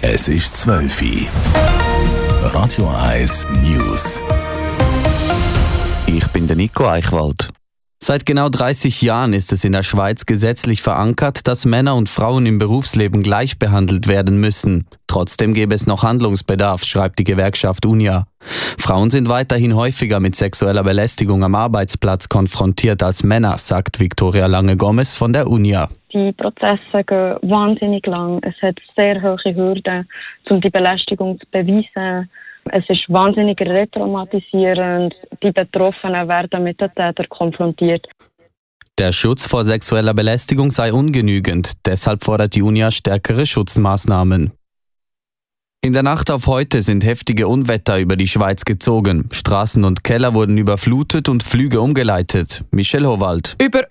Es ist 12 Uhr. Radio 1 News. Ich bin der Nico Eichwald. Seit genau 30 Jahren ist es in der Schweiz gesetzlich verankert, dass Männer und Frauen im Berufsleben gleich behandelt werden müssen. Trotzdem gäbe es noch Handlungsbedarf, schreibt die Gewerkschaft UNIA. Frauen sind weiterhin häufiger mit sexueller Belästigung am Arbeitsplatz konfrontiert als Männer, sagt Victoria Lange-Gomez von der UNIA. Die Prozesse gehen wahnsinnig lang. Es hat sehr hohe Hürden, um die Belästigung zu beweisen. Es ist wahnsinnig retraumatisierend. Die Betroffenen werden mit den Tätern konfrontiert. Der Schutz vor sexueller Belästigung sei ungenügend. Deshalb fordert die UNIA stärkere Schutzmaßnahmen. In der Nacht auf heute sind heftige Unwetter über die Schweiz gezogen. Straßen und Keller wurden überflutet und Flüge umgeleitet. Michelle Howald. Über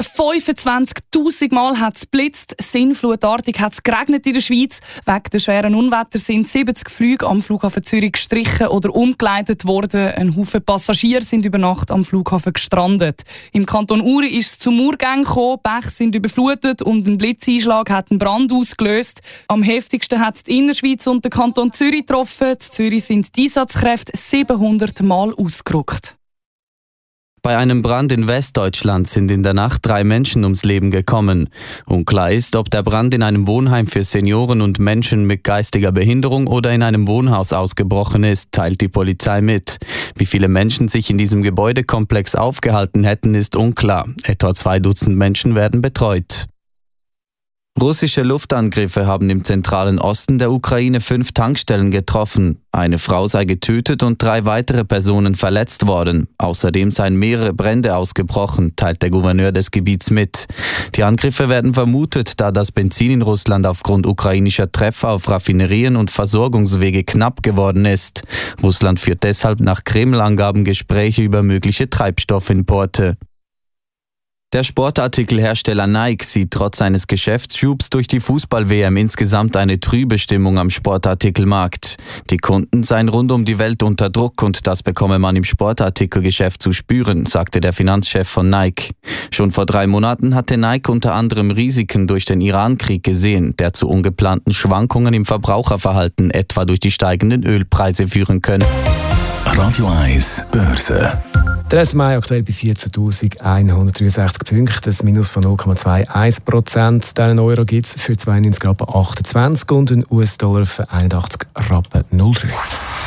25'000 Mal hat es blitzt, sinnflutartig hat es geregnet in der Schweiz. Wegen der schweren Unwetter sind 70 Flüge am Flughafen Zürich gestrichen oder umgeleitet worden. Ein Haufen Passagiere sind über Nacht am Flughafen gestrandet. Im Kanton Uri ist es zu Murgängen gekommen, Bäche sind überflutet und ein Blitzeinschlag hat einen Brand ausgelöst. Am heftigsten hat die Innerschweiz und der Kanton Zürich getroffen. In Zürich sind die Einsatzkräfte 700 Mal ausgerückt. Bei einem Brand in Westdeutschland sind in der Nacht 3 Menschen ums Leben gekommen. Unklar ist, ob der Brand in einem Wohnheim für Senioren und Menschen mit geistiger Behinderung oder in einem Wohnhaus ausgebrochen ist, teilt die Polizei mit. Wie viele Menschen sich in diesem Gebäudekomplex aufgehalten hätten, ist unklar. Etwa 2 Dutzend Menschen werden betreut. Russische Luftangriffe haben im zentralen Osten der Ukraine 5 Tankstellen getroffen. Eine Frau sei getötet und 3 weitere Personen verletzt worden. Außerdem seien mehrere Brände ausgebrochen, teilt der Gouverneur des Gebiets mit. Die Angriffe werden vermutet, da das Benzin in Russland aufgrund ukrainischer Treffer auf Raffinerien und Versorgungswege knapp geworden ist. Russland führt deshalb nach Kreml-Angaben Gespräche über mögliche Treibstoffimporte. Der Sportartikelhersteller Nike sieht trotz seines Geschäftsschubs durch die Fußball-WM insgesamt eine trübe Stimmung am Sportartikelmarkt. Die Kunden seien rund um die Welt unter Druck und das bekomme man im Sportartikelgeschäft zu spüren, sagte der Finanzchef von Nike. Schon vor 3 Monaten hatte Nike unter anderem Risiken durch den Iran-Krieg gesehen, der zu ungeplanten Schwankungen im Verbraucherverhalten etwa durch die steigenden Ölpreise führen könne. Radio 1 Börse. Der Mai aktuell bei 14.163 Punkten, ein Minus von 0,21%. Den Euro gibt es für 92,28 Rappen und einen US-Dollar für 81,03 Rappen.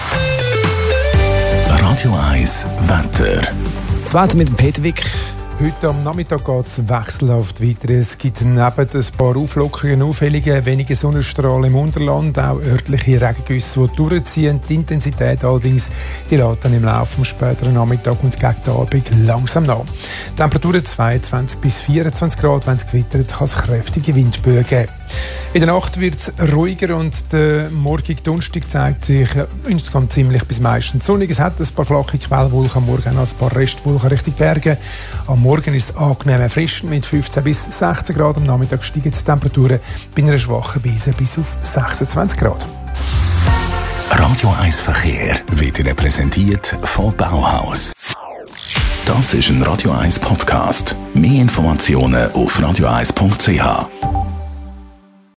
Radio 1 Wetter. Das Wetter mit dem Peter Wick. Heute am Nachmittag geht es wechselhaft weiter. Es gibt neben ein paar Auflockerungen, auffällige, wenige Sonnenstrahlen im Unterland, auch örtliche Regengüsse, die durchziehen. Die Intensität allerdings, die lässt dann im Laufe des späteren Nachmittag und gegen den Abend langsam nach. Temperaturen 22 bis 24 Grad, wenn es gewittert, kann es kräftige Windböen geben. In der Nacht wird es ruhiger und der morgige Donnerstag zeigt sich insgesamt ziemlich bis meistens sonnig. Es hat ein paar flache Quellwolken, am Morgen als ein paar Restwolken Richtung Berge. Am Morgen ist es angenehm erfrischend mit 15 bis 16 Grad. Am Nachmittag steigen die Temperaturen bei einer schwachen Brise bis auf 26 Grad. Radio 1 Verkehr wird Ihnen präsentiert von Bauhaus. Das ist ein Radio 1 Podcast. Mehr Informationen auf radio1.ch.